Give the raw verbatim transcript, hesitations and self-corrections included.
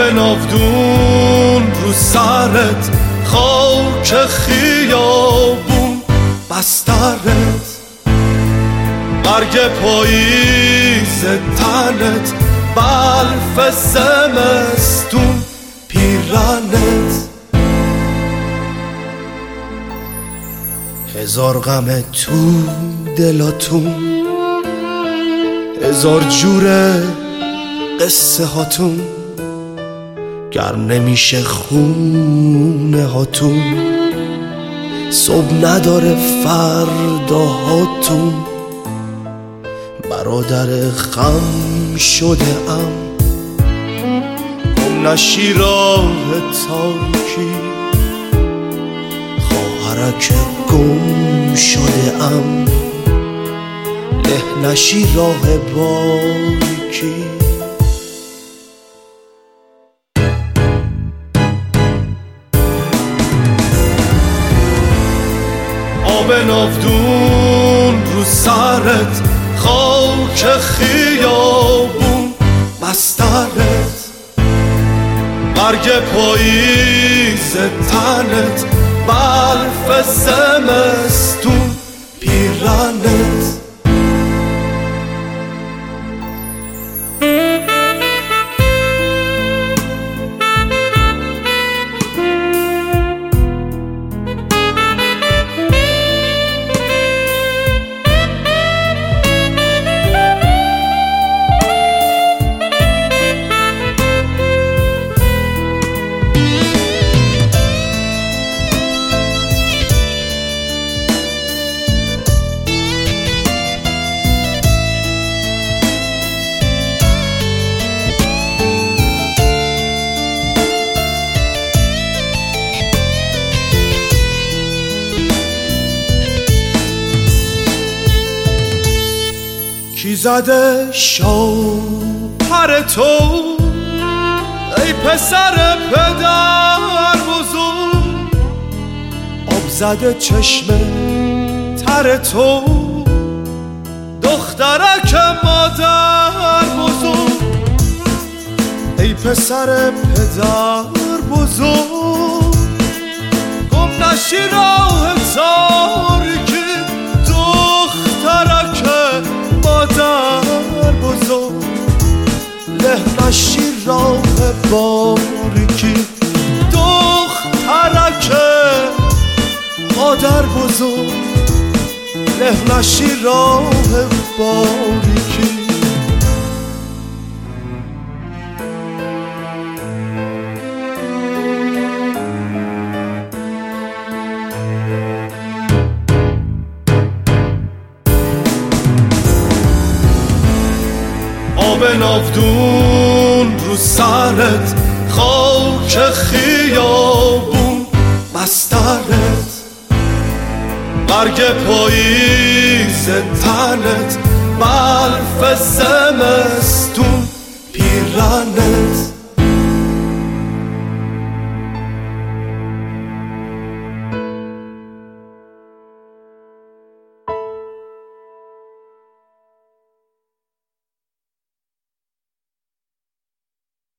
ناودون رو سرت، خاک خیابون بسترت، برگ پاییز تنت، برف زمستون پیرنت. هزار غم تو دلاتون، هزار جور قصه هاتون، گر نمیشه خونه هاتون، صبح نداره فرداهاتون. برادر خم شده ام، گم نشی راه تاریکی، خواهرک گم شده ام، له نشی راه باریکی. آب ناودون رو سرت، خاک خیابون بسترت، برگ پاییز تنت، برف زمستون پیرنت. کی زده شوهر تو ای پسر پدر بزرگ؟ آب زده چشم تر تو دخترک مادر بزرگ. ای پسر پدر بزرگ، گم نشی راه تاریکی، دخترک مادر بزرگ، له نشی راه باریکی. دخترک مادر بزرگ، له نشی راه باریکی. آب ناودون رو سرت، خاک خیابون بسترت، برگ پاییز تنت، برف زمستون پیرنت.